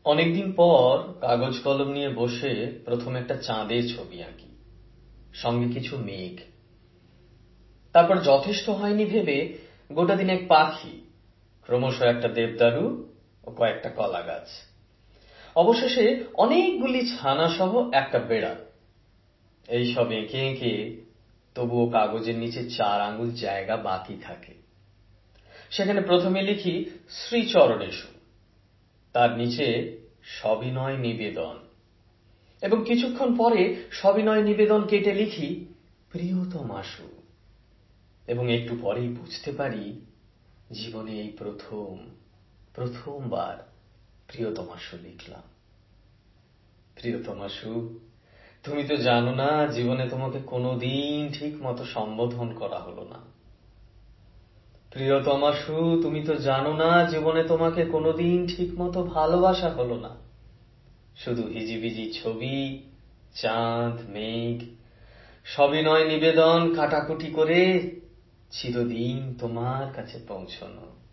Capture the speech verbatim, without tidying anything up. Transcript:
অনেকদিন পর কাগজ কলম নিয়ে বসে প্রথম একটা চাঁদের ছবি আঁকি, সঙ্গে কিছু মেঘ। তারপর যথেষ্ট হয়নি ভেবে গোটা দিন এক পাখি, ক্রমশ একটা দেবদারু ও কয়েকটা কলা গাছ, অবশেষে অনেকগুলি ছানা সহ একটা বেড়াল। এইসব এঁকে এঁকে তবুও কাগজের নিচে চার আঙুল জায়গা বাকি থাকে। সেখানে প্রথমে লিখি শ্রীচরণেষু, তার নিচে সবিনয় নিবেদন, এবং কিছুক্ষণ পরে সবিনয় নিবেদন কেটে লিখি প্রিয়তমাশু, এবং একটু পরেই বুঝতে পারি জীবনে এই প্রথম প্রথমবার প্রিয়তমাশু লিখলাম। প্রিয়তমাশু, তুমি তো জানো না জীবনে তোমাকে কোনোদিন ঠিক মতো সম্বোধন করা হলো না। প্রিয়তমাশু, তুমি তো জানো না জীবনে তোমাকে কোনোদিন ঠিক মতো ভালোবাসা হলো না। শুধু হিজিবিজি ছবি, চাঁদ, মেঘ, সবিনয় নিবেদন কাটাকুটি করে চিরদিন তোমার কাছে পৌঁছানো।